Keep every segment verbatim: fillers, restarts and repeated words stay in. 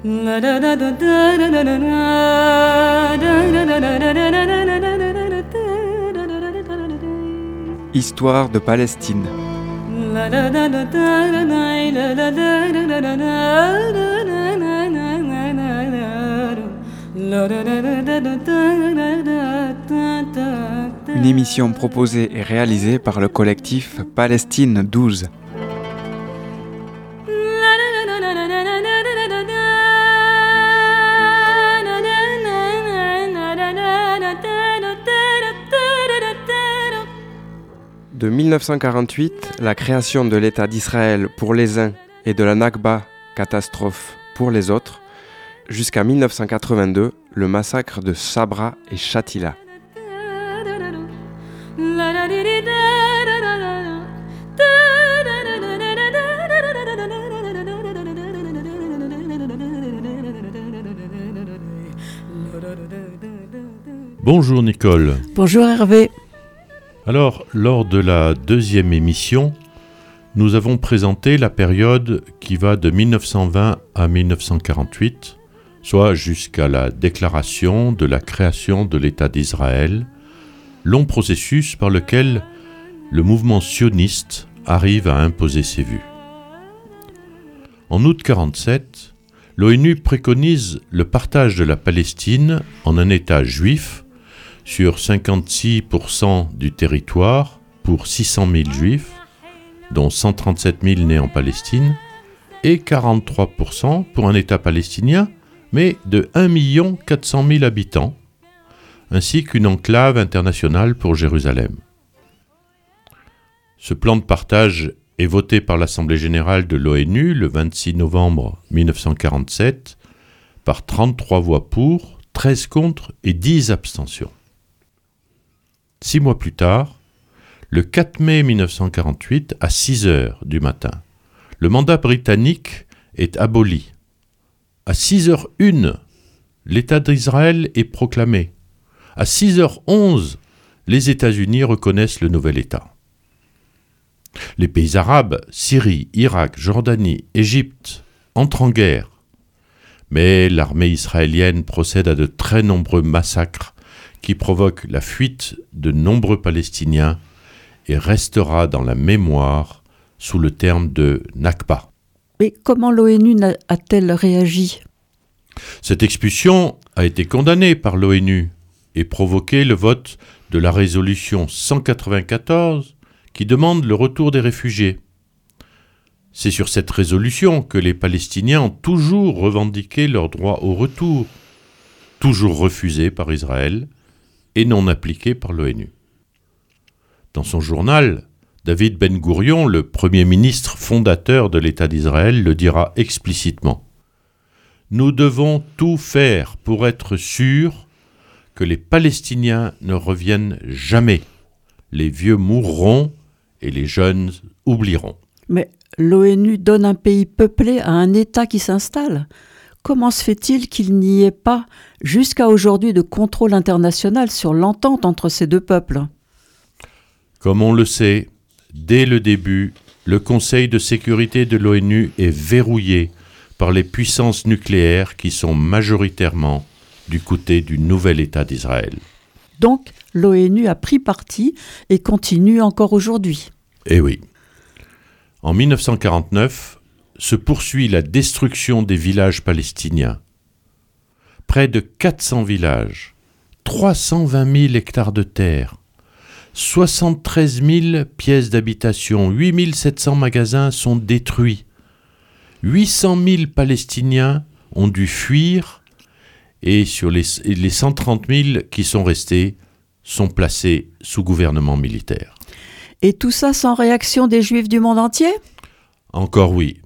Histoire de Palestine. Une émission proposée et réalisée par le collectif Palestine douze. De mille neuf cent quarante-huit, la création de l'État d'Israël pour les uns et de la Nakba, catastrophe, pour les autres, jusqu'à mille neuf cent quatre-vingt-deux, le massacre de Sabra et Shatila. Bonjour Nicole. Bonjour Hervé. Alors, lors de la deuxième émission, nous avons présenté la période qui va de mille neuf cent vingt à mille neuf cent quarante-huit, soit jusqu'à la déclaration de la création de l'État d'Israël, long processus par lequel le mouvement sioniste arrive à imposer ses vues. En août quarante-sept, l'ONU préconise le partage de la Palestine en un État juif sur cinquante-six pour cent du territoire pour six cent mille juifs, dont cent trente-sept mille nés en Palestine, et quarante-trois pour cent pour un État palestinien, mais de un million quatre cent mille habitants, ainsi qu'une enclave internationale pour Jérusalem. Ce plan de partage est voté par l'Assemblée générale de l'ONU le vingt-six novembre mille neuf cent quarante-sept par trente-trois voix pour, treize contre et dix abstentions. Six mois plus tard, le quatre mai mille neuf cent quarante-huit, à six heures du matin, le mandat britannique est aboli. À six heures une, l'État d'Israël est proclamé. À six heures onze, les États-Unis reconnaissent le nouvel État. Les pays arabes, Syrie, Irak, Jordanie, Égypte, entrent en guerre. Mais l'armée israélienne procède à de très nombreux massacres qui provoquent la fuite de nombreux Palestiniens et restera dans la mémoire sous le terme de Nakba. Mais comment l'ONU a-t-elle réagi ? Cette expulsion a été condamnée par l'ONU et provoqué le vote de la résolution cent quatre-vingt-quatorze qui demande le retour des réfugiés. C'est sur cette résolution que les Palestiniens ont toujours revendiqué leur droit au retour, toujours refusé par Israël et non appliqué par l'ONU. Dans son journal, David Ben-Gourion, le premier ministre fondateur de l'État d'Israël, le dira explicitement. Nous devons tout faire pour être sûrs que les Palestiniens ne reviennent jamais. Les vieux mourront et les jeunes oublieront. Mais l'ONU donne un pays peuplé à un État qui s'installe. Comment se fait-il qu'il n'y ait pas, jusqu'à aujourd'hui, de contrôle international sur l'entente entre ces deux peuples ? Comme on le sait, dès le début, le Conseil de sécurité de l'ONU est verrouillé par les puissances nucléaires qui sont majoritairement du côté du nouvel État d'Israël. Donc, l'ONU a pris parti et continue encore aujourd'hui. Eh oui. En mille neuf cent quarante-neuf, se poursuit la destruction des villages palestiniens. Près de quatre cents villages, trois cent vingt mille hectares de terre, soixante-treize mille pièces d'habitation, huit mille sept cents magasins sont détruits. huit cent mille Palestiniens ont dû fuir et sur les, les cent trente mille qui sont restés sont placés sous gouvernement militaire. Et tout ça sans réaction des Juifs du monde entier ? Encore oui.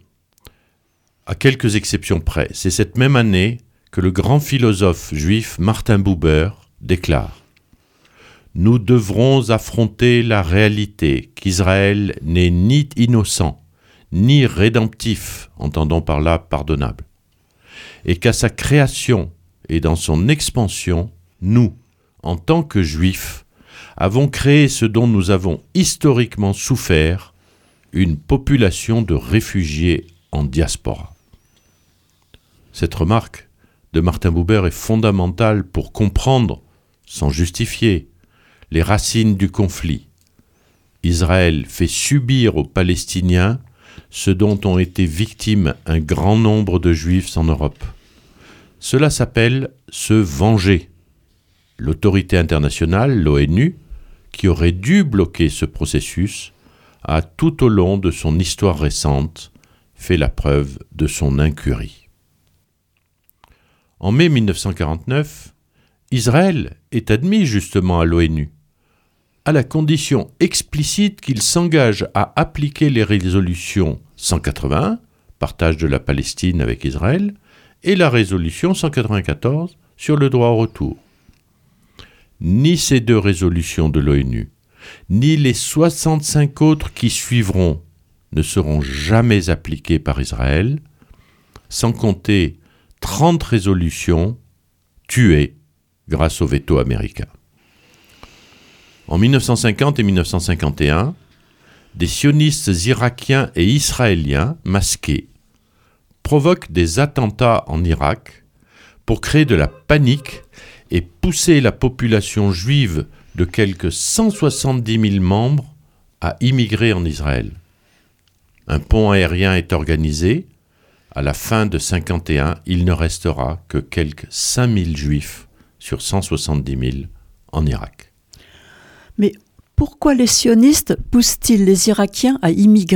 À quelques exceptions près, c'est cette même année que le grand philosophe juif Martin Buber déclare « Nous devrons affronter la réalité qu'Israël n'est ni innocent, ni rédemptif, entendons par là pardonnable, et qu'à sa création et dans son expansion, nous, en tant que Juifs, avons créé ce dont nous avons historiquement souffert, une population de réfugiés en diaspora. » Cette remarque de Martin Buber est fondamentale pour comprendre, sans justifier, les racines du conflit. Israël fait subir aux Palestiniens ce dont ont été victimes un grand nombre de Juifs en Europe. Cela s'appelle se venger. L'autorité internationale, l'ONU, qui aurait dû bloquer ce processus, a tout au long de son histoire récente fait la preuve de son incurie. En mai mille neuf cent quarante-neuf, Israël est admis justement à l'ONU, à la condition explicite qu'il s'engage à appliquer les résolutions cent quatre-vingt-un, partage de la Palestine avec Israël, et la résolution cent quatre-vingt-quatorze sur le droit au retour. Ni ces deux résolutions de l'ONU, ni les soixante-cinq autres qui suivront ne seront jamais appliquées par Israël, sans compter trente résolutions tuées grâce au veto américain. En mille neuf cent cinquante et mille neuf cent cinquante et un, des sionistes irakiens et israéliens masqués provoquent des attentats en Irak pour créer de la panique et pousser la population juive de quelques cent soixante-dix mille membres à immigrer en Israël. Un pont aérien est organisé. À la fin de cinquante et un, il ne restera que quelques cinq mille juifs sur cent soixante-dix mille en Irak. Mais pourquoi les sionistes poussent-ils les Irakiens à immigrer ?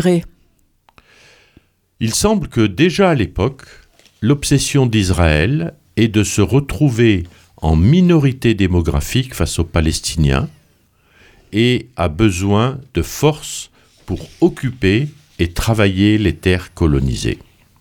Il semble que déjà à l'époque, l'obsession d'Israël est de se retrouver en minorité démographique face aux Palestiniens et a besoin de forces pour occuper et travailler les terres colonisées.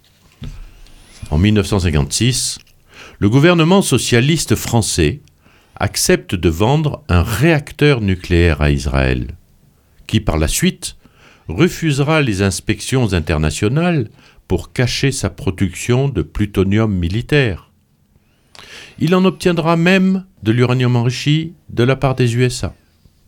En mille neuf cent cinquante-six, le gouvernement socialiste français accepte de vendre un réacteur nucléaire à Israël, qui par la suite refusera les inspections internationales pour cacher sa production de plutonium militaire. Il en obtiendra même de l'uranium enrichi de la part des U S A.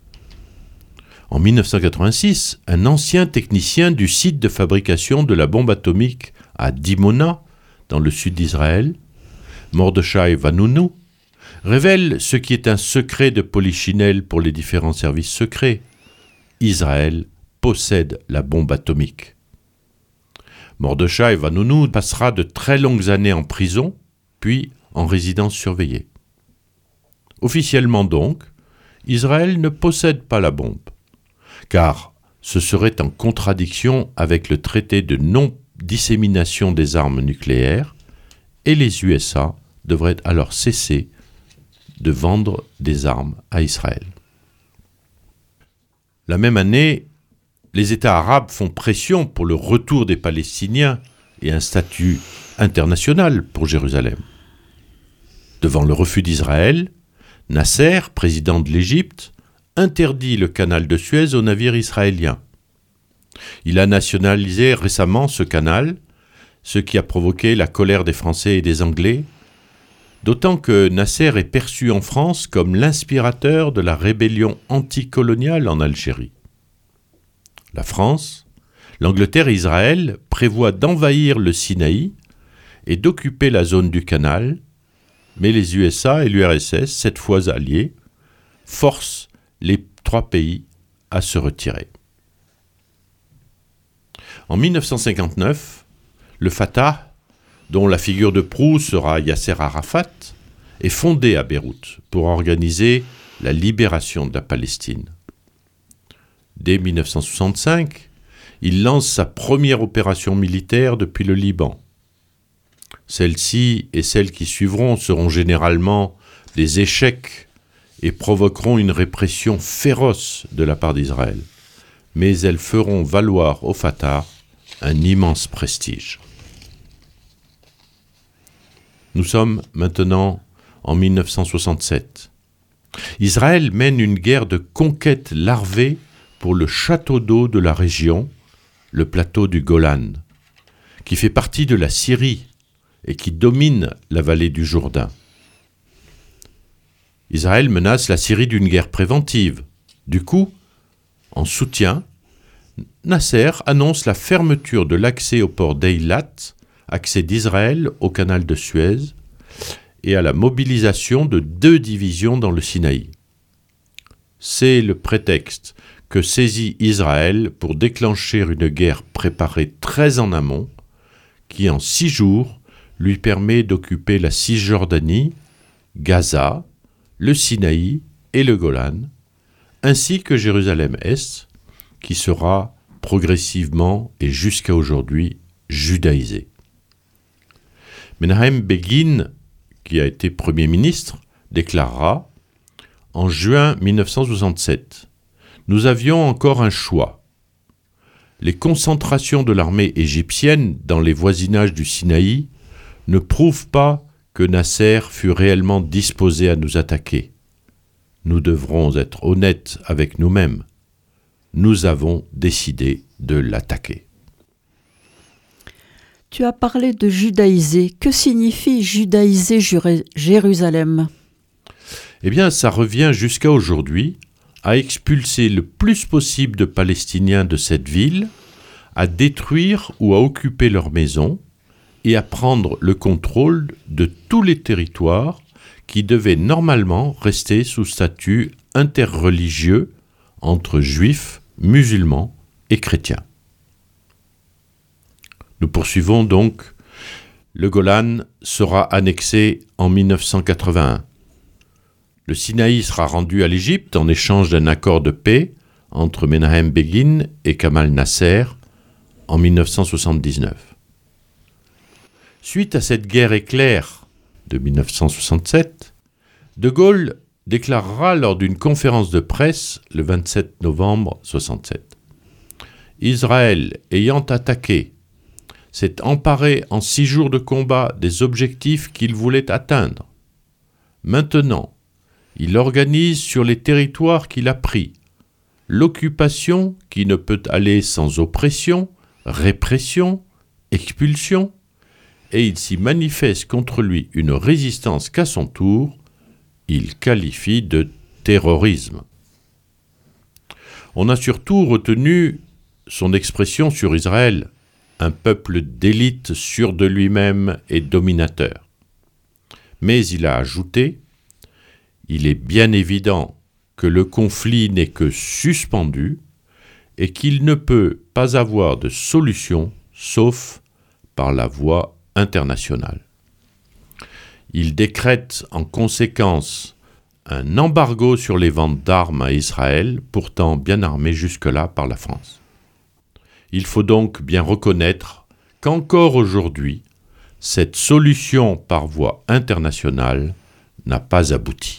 En mille neuf cent quatre-vingt-six, un ancien technicien du site de fabrication de la bombe atomique à Dimona, dans le sud d'Israël, Mordechai Vanunu, révèle ce qui est un secret de Polichinelle pour les différents services secrets. Israël possède la bombe atomique. Mordechai Vanunu passera de très longues années en prison, puis en résidence surveillée. Officiellement donc, Israël ne possède pas la bombe, car ce serait en contradiction avec le traité de non-dissémination des armes nucléaires, et les U S A devraient alors cesser de vendre des armes à Israël. La même année, les États arabes font pression pour le retour des Palestiniens et un statut international pour Jérusalem. Devant le refus d'Israël, Nasser, président de l'Égypte, interdit le canal de Suez aux navires israéliens. Il a nationalisé récemment ce canal, ce qui a provoqué la colère des Français et des Anglais, d'autant que Nasser est perçu en France comme l'inspirateur de la rébellion anticoloniale en Algérie. La France, l'Angleterre et Israël prévoient d'envahir le Sinaï et d'occuper la zone du canal, mais les U S A et l'U R S S, cette fois alliés, forcent les trois pays à se retirer. En mille neuf cent cinquante-neuf, le Fatah, dont la figure de proue sera Yasser Arafat, est fondé à Beyrouth pour organiser la libération de la Palestine. Dès mille neuf cent soixante-cinq, il lance sa première opération militaire depuis le Liban. Celle-ci et celles qui suivront seront généralement des échecs et provoqueront une répression féroce de la part d'Israël. Mais elles feront valoir au Fatah un immense prestige. Nous sommes maintenant en mille neuf cent soixante-sept. Israël mène une guerre de conquête larvée pour le château d'eau de la région, le plateau du Golan, qui fait partie de la Syrie et qui domine la vallée du Jourdain. Israël menace la Syrie d'une guerre préventive. Du coup, en soutien, Nasser annonce la fermeture de l'accès au port d'Eilat accès d'Israël au canal de Suez et à la mobilisation de deux divisions dans le Sinaï. C'est le prétexte que saisit Israël pour déclencher une guerre préparée très en amont, qui en six jours lui permet d'occuper la Cisjordanie, Gaza, le Sinaï et le Golan, ainsi que Jérusalem-Est, qui sera progressivement et jusqu'à aujourd'hui judaïsée. Menahem Begin, qui a été Premier ministre, déclarera en juin mille neuf cent soixante-sept « Nous avions encore un choix. Les concentrations de l'armée égyptienne dans les voisinages du Sinaï ne prouvent pas que Nasser fut réellement disposé à nous attaquer. Nous devrons être honnêtes avec nous-mêmes. Nous avons décidé de l'attaquer. » Tu as parlé de judaïser. Que signifie judaïser Jérusalem ? Eh bien, ça revient jusqu'à aujourd'hui à expulser le plus possible de Palestiniens de cette ville, à détruire ou à occuper leurs maisons et à prendre le contrôle de tous les territoires qui devaient normalement rester sous statut interreligieux entre juifs, musulmans et chrétiens. Nous poursuivons donc. Le Golan sera annexé en mille neuf cent quatre-vingt-un. Le Sinaï sera rendu à l'Égypte en échange d'un accord de paix entre Menahem Begin et Kamal Nasser en mille neuf cent soixante-dix-neuf. Suite à cette guerre éclair de mille neuf cent soixante-sept, De Gaulle déclarera lors d'une conférence de presse le vingt-sept novembre soixante-sept « Israël, ayant attaqué, s'est emparé en six jours de combat des objectifs qu'il voulait atteindre. Maintenant, il organise sur les territoires qu'il a pris l'occupation qui ne peut aller sans oppression, répression, expulsion, et il s'y manifeste contre lui une résistance qu'à son tour, il qualifie de terrorisme. On a surtout retenu son expression sur Israël, un peuple d'élite sûr de lui-même et dominateur. Mais il a ajouté « Il est bien évident que le conflit n'est que suspendu et qu'il ne peut pas avoir de solution sauf par la voie internationale. » Il décrète en conséquence un embargo sur les ventes d'armes à Israël, pourtant bien armé jusque-là par la France. Il faut donc bien reconnaître qu'encore aujourd'hui, cette solution par voie internationale n'a pas abouti.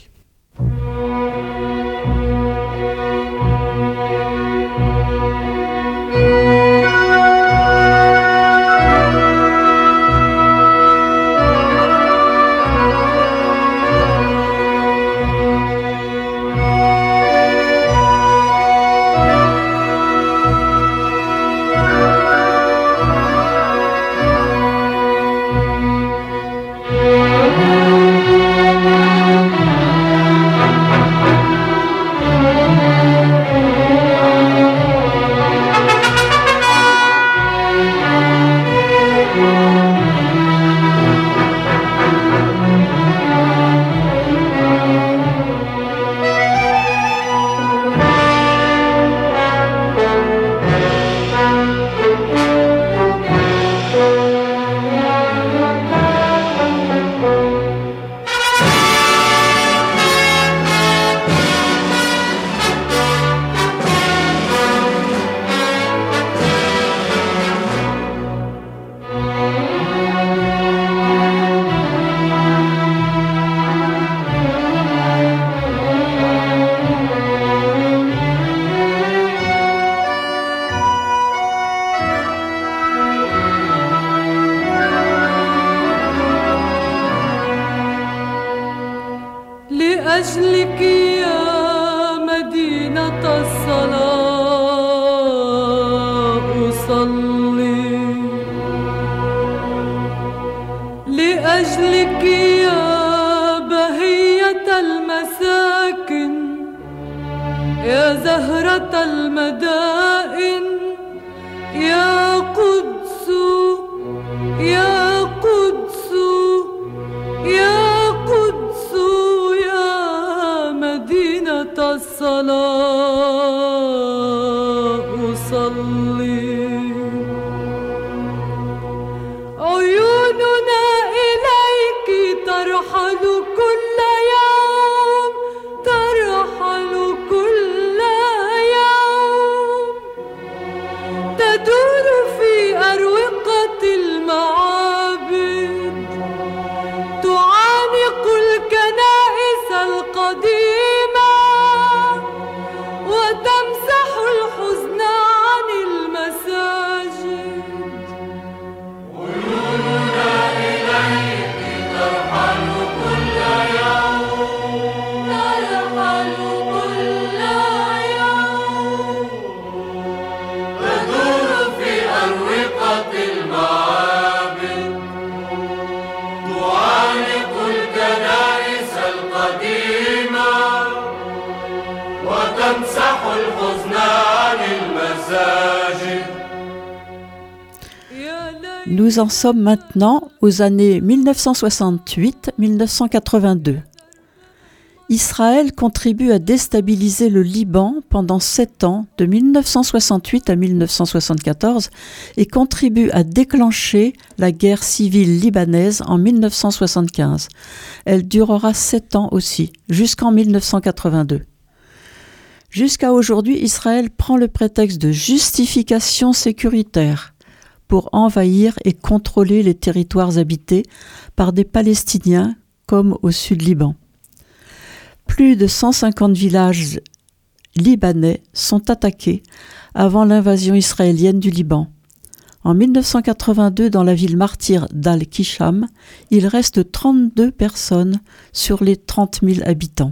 لأجلك يا مدينة الصلاة أصلي لأجلك يا بهية المساكن يا زهرة المدائن يا قدس يا قدس يا قدس يا مدينة الصلاة أصلي عيوننا إليك ترحل كل يوم ترحل كل يوم تدور في أروقة المعابد تعانق الكنائس القديمة وتمسح الحزن عن المساجد عيوننا إليك ترحل كل يوم ترحل كل يوم تدور في أروقة المعابد تعانق الكنائس القديمة وتمسح الحزن عن المساجد. Nous en sommes maintenant aux années mille neuf cent soixante-huit à mille neuf cent quatre-vingt-deux. Israël contribue à déstabiliser le Liban pendant sept ans, de mille neuf cent soixante-huit à mille neuf cent soixante-quatorze, et contribue à déclencher la guerre civile libanaise en mille neuf cent soixante-quinze. Elle durera sept ans aussi, jusqu'en mille neuf cent quatre-vingt-deux. Jusqu'à aujourd'hui, Israël prend le prétexte de justification sécuritaire pour envahir et contrôler les territoires habités par des Palestiniens comme au sud Liban. Plus de cent cinquante villages libanais sont attaqués avant l'invasion israélienne du Liban. En mille neuf cent quatre-vingt-deux, dans la ville martyre d'Al-Kisham, il reste trente-deux personnes sur les trente mille habitants.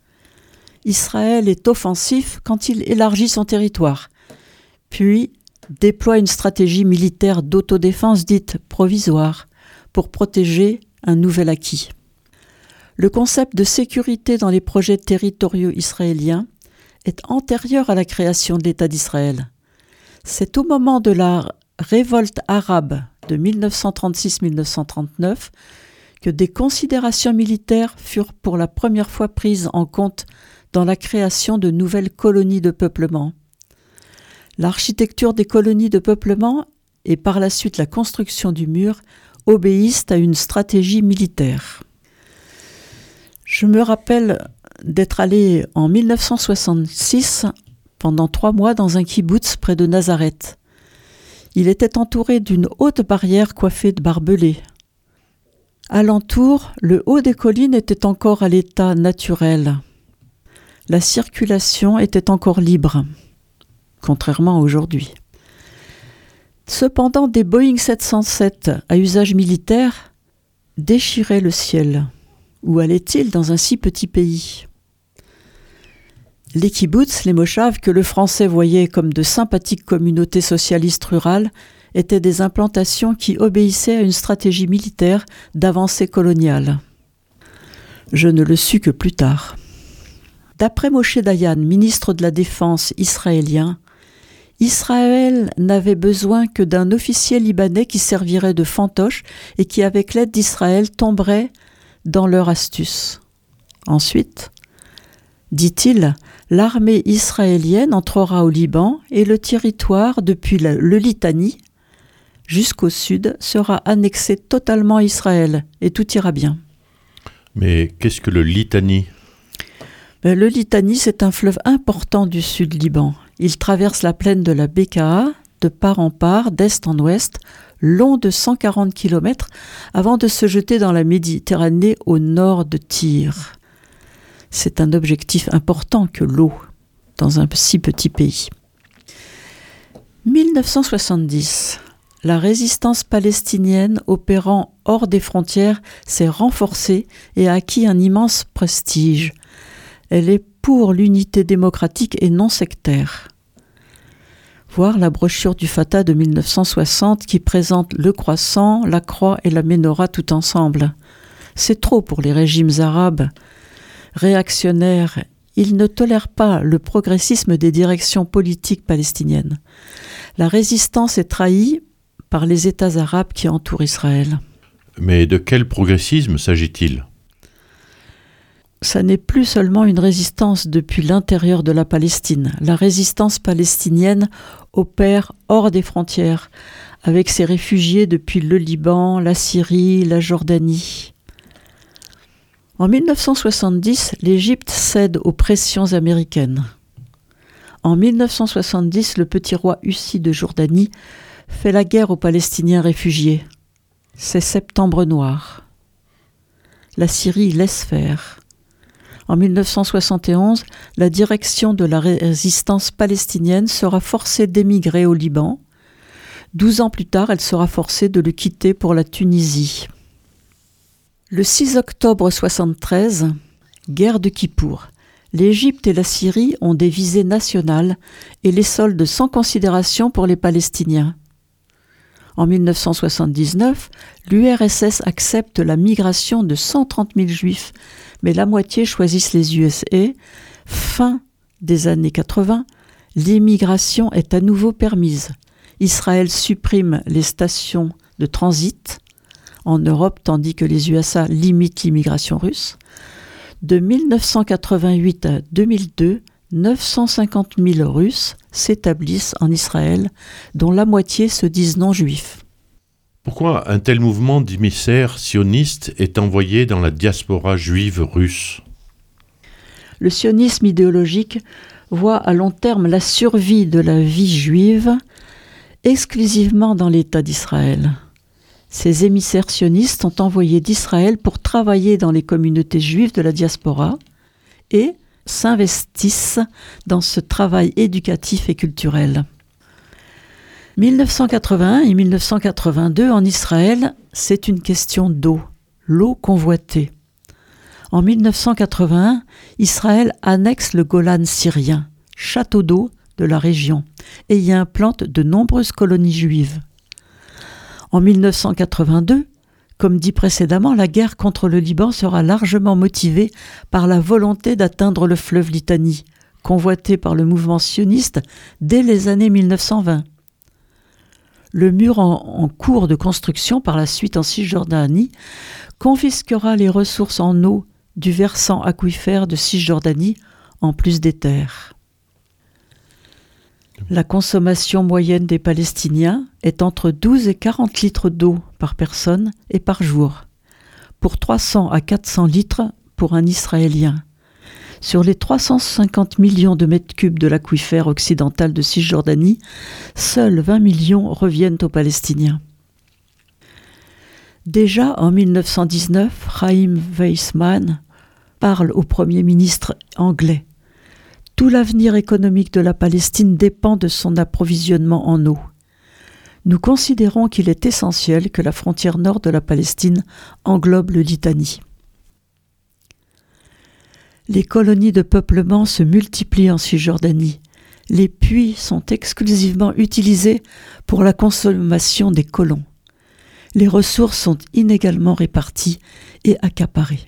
Israël est offensif quand il élargit son territoire, puis déploie une stratégie militaire d'autodéfense dite provisoire pour protéger un nouvel acquis. Le concept de sécurité dans les projets territoriaux israéliens est antérieur à la création de l'État d'Israël. C'est au moment de la révolte arabe de mille neuf cent trente-six à mille neuf cent trente-neuf que des considérations militaires furent pour la première fois prises en compte dans la création de nouvelles colonies de peuplement. L'architecture des colonies de peuplement et par la suite la construction du mur obéissent à une stratégie militaire. Je me rappelle d'être allé en mille neuf cent soixante-six pendant trois mois dans un kibboutz près de Nazareth. Il était entouré d'une haute barrière coiffée de barbelés. Alentour, le haut des collines était encore à l'état naturel. La circulation était encore libre, contrairement à aujourd'hui. Cependant, des Boeing sept cent sept à usage militaire déchiraient le ciel. Où allait-il dans un si petit pays ? Les kibbutz, les moshav, que le français voyait comme de sympathiques communautés socialistes rurales, étaient des implantations qui obéissaient à une stratégie militaire d'avancée coloniale. Je ne le sus que plus tard. D'après Moshe Dayan, ministre de la Défense israélien, Israël n'avait besoin que d'un officier libanais qui servirait de fantoche et qui, avec l'aide d'Israël, tomberait dans leur astuce. Ensuite, dit-il, l'armée israélienne entrera au Liban et le territoire depuis le, le Litanie jusqu'au sud sera annexé totalement à Israël et tout ira bien. Mais qu'est-ce que le Litanie ? Le Litanie, c'est un fleuve important du sud Liban. Il traverse la plaine de la Bekaa de part en part, d'est en ouest, long de cent quarante kilomètres, avant de se jeter dans la Méditerranée au nord de Tyr. C'est un objectif important que l'eau, dans un si petit pays. mille neuf cent soixante-dix, la résistance palestinienne opérant hors des frontières s'est renforcée et a acquis un immense prestige. Elle est pour l'unité démocratique et non sectaire. Voir la brochure du Fatah de mille neuf cent soixante qui présente le croissant, la croix et la menorah tout ensemble. C'est trop pour les régimes arabes. Réactionnaires, ils ne tolèrent pas le progressisme des directions politiques palestiniennes. La résistance est trahie par les États arabes qui entourent Israël. Mais de quel progressisme s'agit-il ? Ça n'est plus seulement une résistance depuis l'intérieur de la Palestine. La résistance palestinienne opère hors des frontières, avec ses réfugiés depuis le Liban, la Syrie, la Jordanie. En mille neuf cent soixante-dix, l'Égypte cède aux pressions américaines. En mille neuf cent soixante-dix, le petit roi Ussi de Jordanie fait la guerre aux Palestiniens réfugiés. C'est Septembre noir. La Syrie laisse faire. En mille neuf cent soixante et onze, la direction de la résistance palestinienne sera forcée d'émigrer au Liban. Douze ans plus tard, elle sera forcée de le quitter pour la Tunisie. Le six octobre soixante-treize, guerre de Kippour. L'Égypte et la Syrie ont des visées nationales et les soldent sans considération pour les Palestiniens. En mille neuf cent soixante-dix-neuf, l'U R S S accepte la migration de cent trente mille Juifs, mais la moitié choisissent les U S A. Fin des années quatre-vingts, l'immigration est à nouveau permise. Israël supprime les stations de transit en Europe, tandis que les U S A limitent l'immigration russe. De mille neuf cent quatre-vingt-huit à deux mille deux, neuf cent cinquante mille Russes s'établissent en Israël, dont la moitié se disent non-juifs. Pourquoi un tel mouvement d'émissaires sionistes est envoyé dans la diaspora juive russe ? Le sionisme idéologique voit à long terme la survie de la vie juive exclusivement dans l'État d'Israël. Ces émissaires sionistes sont envoyés d'Israël pour travailler dans les communautés juives de la diaspora et s'investissent dans ce travail éducatif et culturel. mille neuf cent quatre-vingt-un et mille neuf cent quatre-vingt-deux en Israël, c'est une question d'eau, l'eau convoitée. En mille neuf cent quatre-vingt-un, Israël annexe le Golan syrien, château d'eau de la région, et y implante de nombreuses colonies juives. En mille neuf cent quatre-vingt-deux, comme dit précédemment, la guerre contre le Liban sera largement motivée par la volonté d'atteindre le fleuve Litanie, convoité par le mouvement sioniste dès les années mille neuf cent vingt. Le mur en, en cours de construction par la suite en Cisjordanie confisquera les ressources en eau du versant aquifère de Cisjordanie, en plus des terres. La consommation moyenne des Palestiniens est entre douze et quarante litres d'eau par personne et par jour, pour trois cents à quatre cents litres pour un Israélien. Sur les trois cent cinquante millions de mètres cubes de l'aquifère occidental de Cisjordanie, seuls vingt millions reviennent aux Palestiniens. Déjà en mille neuf cent dix-neuf, Chaim Weizmann parle au Premier ministre anglais. Tout l'avenir économique de la Palestine dépend de son approvisionnement en eau. Nous considérons qu'il est essentiel que la frontière nord de la Palestine englobe le Litanie. Les colonies de peuplement se multiplient en Cisjordanie. Les puits sont exclusivement utilisés pour la consommation des colons. Les ressources sont inégalement réparties et accaparées.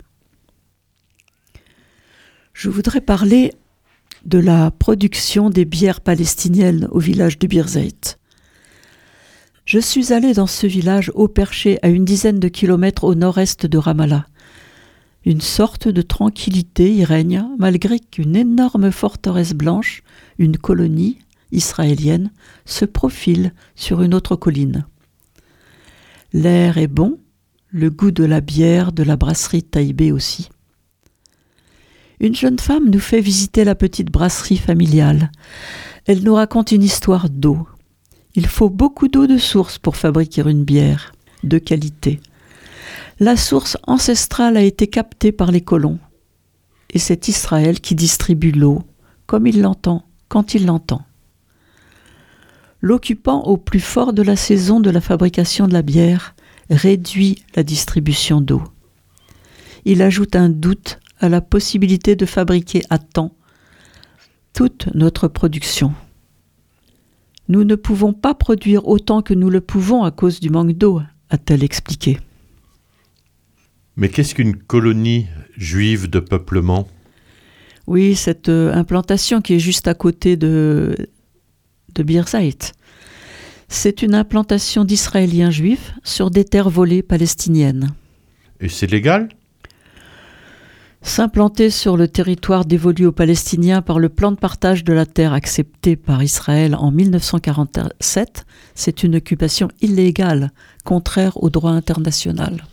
Je voudrais parler de la production des bières palestiniennes au village de Birzeit. Je suis allé dans ce village haut perché à une dizaine de kilomètres au nord-est de Ramallah. Une sorte de tranquillité y règne malgré qu'une énorme forteresse blanche, une colonie israélienne, se profile sur une autre colline. L'air est bon, le goût de la bière, de la brasserie Taïbé aussi. Une jeune femme nous fait visiter la petite brasserie familiale. Elle nous raconte une histoire d'eau. Il faut beaucoup d'eau de source pour fabriquer une bière de qualité. La source ancestrale a été captée par les colons. Et c'est Israël qui distribue l'eau, comme il l'entend, quand il l'entend. L'occupant au plus fort de la saison de la fabrication de la bière réduit la distribution d'eau. Il ajoute un doute à la possibilité de fabriquer à temps toute notre production. Nous ne pouvons pas produire autant que nous le pouvons à cause du manque d'eau, a-t-elle expliqué. Mais qu'est-ce qu'une colonie juive de peuplement ? Oui, cette euh, implantation qui est juste à côté de, de Birzeit. C'est une implantation d'Israéliens juifs sur des terres volées palestiniennes. Et c'est légal ? S'implanter sur le territoire dévolu aux Palestiniens par le plan de partage de la terre accepté par Israël en mille neuf cent quarante-sept, c'est une occupation illégale, contraire au droit international.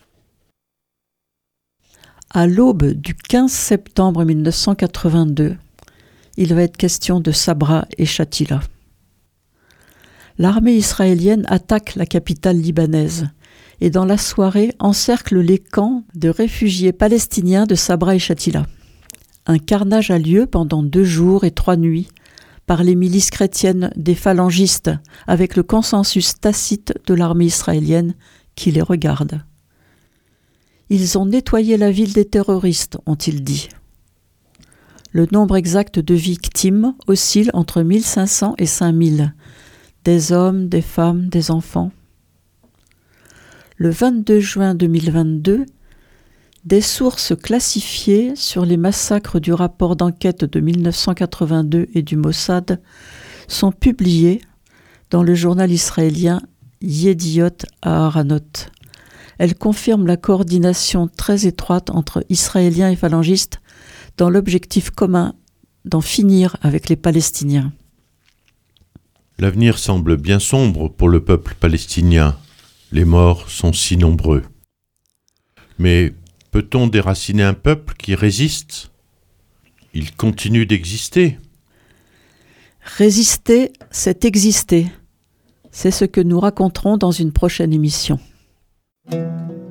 À l'aube du quinze septembre mille neuf cent quatre-vingt-deux, il va être question de Sabra et Shatila. L'armée israélienne attaque la capitale libanaise et dans la soirée encercle les camps de réfugiés palestiniens de Sabra et Shatila. Un carnage a lieu pendant deux jours et trois nuits par les milices chrétiennes des phalangistes avec le consensus tacite de l'armée israélienne qui les regarde. Ils ont nettoyé la ville des terroristes, ont-ils dit. Le nombre exact de victimes oscille entre mille cinq cents et cinq mille, des hommes, des femmes, des enfants. Le vingt-deux juin deux mille vingt-deux, des sources classifiées sur les massacres du rapport d'enquête de mille neuf cent quatre-vingt-deux et du Mossad sont publiées dans le journal israélien Yediot Aharonot. Elles confirment la coordination très étroite entre Israéliens et phalangistes dans l'objectif commun d'en finir avec les Palestiniens. L'avenir semble bien sombre pour le peuple palestinien. Les morts sont si nombreux. Mais peut-on déraciner un peuple qui résiste ? Il continue d'exister. Résister, c'est exister. C'est ce que nous raconterons dans une prochaine émission.